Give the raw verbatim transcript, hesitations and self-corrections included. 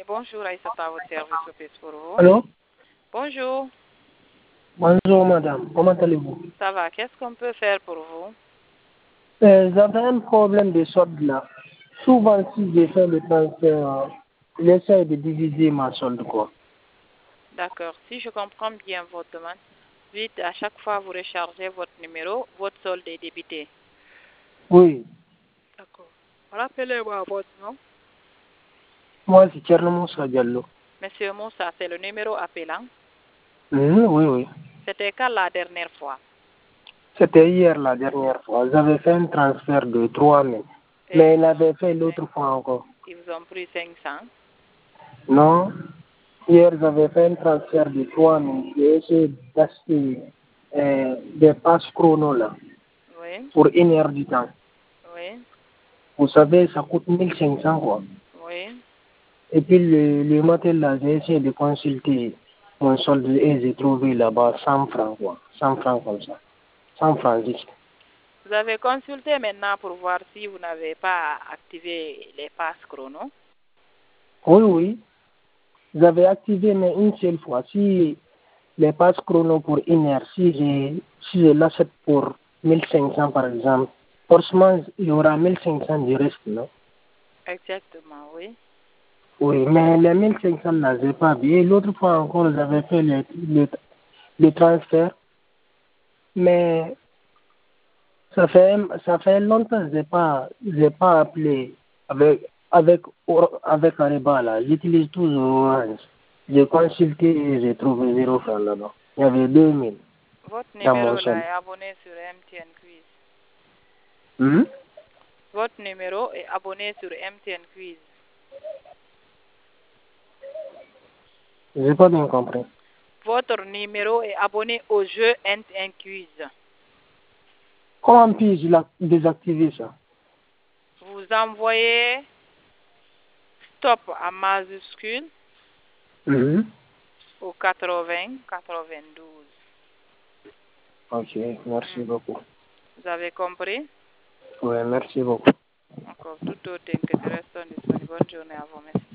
Bonjour, Aïssata, à votre service au P S pour vous. Allô? Bonjour, Bonjour madame, comment allez-vous? ça va? Qu'est-ce qu'on peut faire pour vous? Euh, J'avais un problème de solde là. Souvent si j'ai fait le transfert, euh, j'essaie de diviser ma solde quoi. D'accord. Si je comprends bien votre demande, vite, à chaque fois vous rechargez votre numéro, votre solde est débité. Oui, D'accord. Rappelez-moi votre nom. moi c'est Thierno Moussa Diallo. Monsieur Moussa, c'est le numéro appelant. Mhm, oui, oui. C'était quand la dernière fois? C'était hier la dernière fois. J'avais fait un transfert de trois mille. Et Mais ils il vous avait ont fait pris l'autre cinq- fois encore. ils vous ont pris cinq cents. Non, hier j'avais fait un transfert de trois mille. J'ai essayé d'acheter euh, des passes chrono là Oui, pour une heure du temps. oui, Vous savez, ça coûte mille cinq cents quoi. oui. Et puis le, le matin là, j'ai essayé de consulter mon solde et j'ai trouvé là-bas cent francs quoi. cent francs comme ça. cent francs juste. Vous avez consulté maintenant pour voir si vous n'avez pas activé les passes chrono. Oui, oui. J'avais activé mais une seule fois. Si les passes chrono pour une heure, si je, si je l'achète pour mille cinq cents par exemple, forcément il y aura mille cinq cents du reste, non? Exactement, oui. Oui, mais les mille cinq cents là, j'ai pas vu. Et l'autre fois encore, j'avais fait le, le, le transfert, mais ça fait ça fait longtemps que j'ai pas j'ai pas appelé avec avec avec Ariba là. J'utilise toujours Orange. J'ai consulté et j'ai trouvé zéro franc là-bas. Il y avait deux mille Votre dans mon numéro là solde. est abonné sur M T N Quiz. Hmm? Votre numéro est abonné sur M T N Quiz. J'ai pas bien compris. Votre numéro est abonné au jeu M T N Quiz. Comment puis-je la- désactiver ça? Vous envoyez stop en majuscule Mhm. au quatre-vingts quatre-vingt-douze. Ok, merci Hmm. beaucoup. Vous avez compris? Oui, merci beaucoup. Encore tout autre que du reste disponible. Bonne journée à vous. Merci.